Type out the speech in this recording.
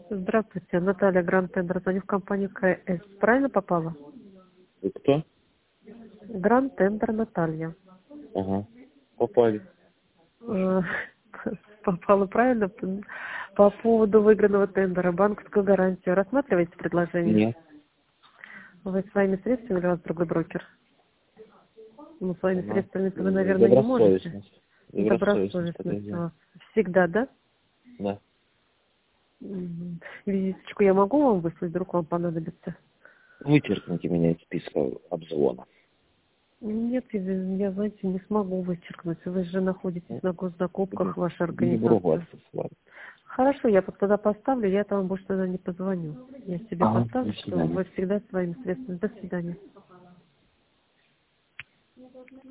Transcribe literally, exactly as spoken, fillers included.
Здравствуйте, Наталья, Гранд Тендер. Звоню в компанию КС. Правильно попала? Вы кто? Гранд Тендер Наталья. Ага. Попали. Э, Попала правильно. По поводу выигранного тендера, банковскую гарантию. Рассматриваете предложение? Нет. Вы своими средствами или у вас другой брокер? Ну, своими Ага. средствами вы, наверное, не можете. Добросовестность. Добросовестность Добросовестность у подтвердил. вас. Всегда, да? Да. Мгм. Визиточку я могу вам выслать, вдруг вам понадобится? Вычеркните меня из списка обзвона. Нет, я, я, знаете, не смогу вычеркнуть. Вы же находитесь на госзакупках, Буду, вашей буду организации. ругаться с вами. Хорошо, я под- тогда поставлю, я там больше тогда не позвоню. Я себе Ага. поставлю, До что свидания. вы всегда своими средствами. До свидания.